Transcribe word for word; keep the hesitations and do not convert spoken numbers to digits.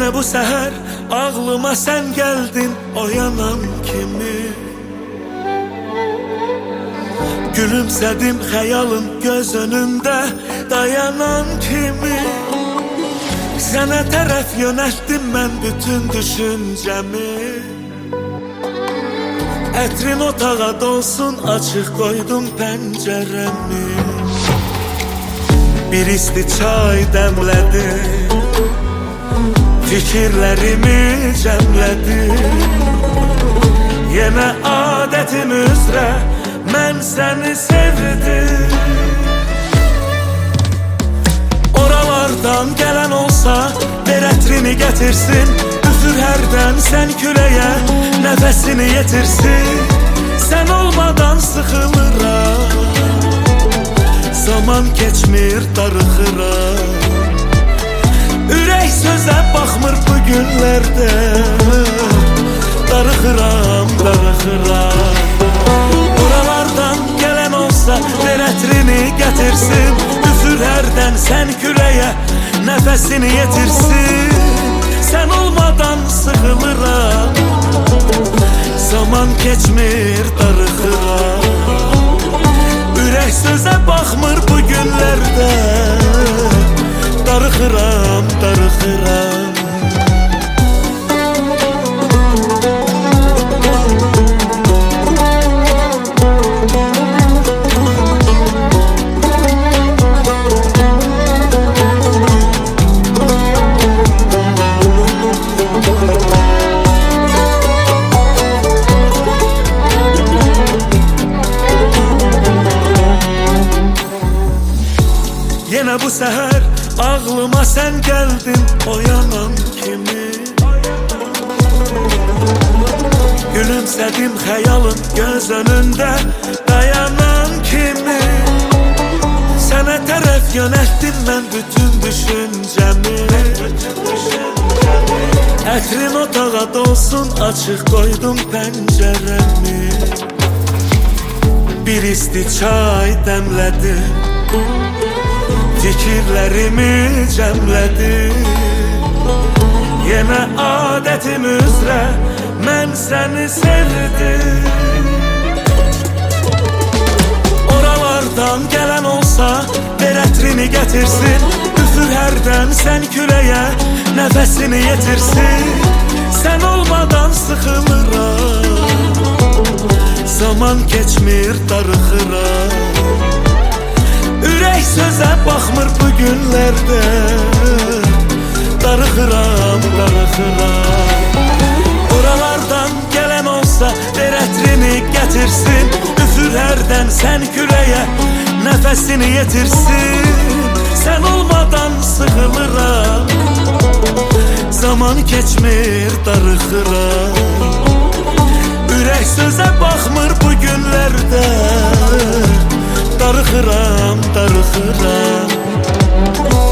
Yenə bu səhər ağlıma sən gəldin oyanan kimi. Gülümsədim xəyalın göz önündə dayanan kimi. Sənə tərəf yönəltdim mən bütün düşüncəmi. Ətrin otağa dolsun açıq qoydum pəncərəmi. Bir isti çay dəmlədi, fikirlərimi cəmlədi. Yenə adətim üzrə mən səni sevdim. Oralardan gələn olsa ver ətrini gətirsin. Üfür hərdən sən küləyə nəfəsini yetirsin. Sən olmadan sıxılıram, zaman keçmir darıxıram. Ürək sözə baxmır bu günlərdə, darıxıram, darıxıram. Oralardan gələn olsa ver ətrini gətirsin. Üfür hərdən sən küləyə nəfəsini yetirsin. Sən olmadan sıxılıram, zaman keçmir darıxıram. Ürək sözə baxmır bu günlərdə, darıxıram, darıxıram. Yenə bu səhər ağlıma sən gəldin oyanan kimi. Gülümsədim xəyalın göz önündə dayanan kimi. Sənə tərəf yönəltdim mən bütün düşüncəmi. Ətrin otağa dolsun açıq qoydum pəncərəmi. Bir isti çay dəmlədim, fikirlərimi cəmlədi. Yenə adətim üzrə mən səni sevdim. Oralardan gələn olsa ver ətrini gətirsin. Üfür hərdən sən küləyə nəfəsini yetirsin. Sən olmadan sıxılıram, zaman keçmir darıxıram. Ürək sözə baxmır bu günlərdə, darıxıram, darıxıram. Oralardan gələn olsa ver ətrini gətirsin. Üfür hərdən sən küləyə nəfəsini yetirsin. Sən olmadan sıxılıram, zaman keçmir darıxıram. Ürək sözə baxmır bu günlərdə, darıxıram, darıxıram.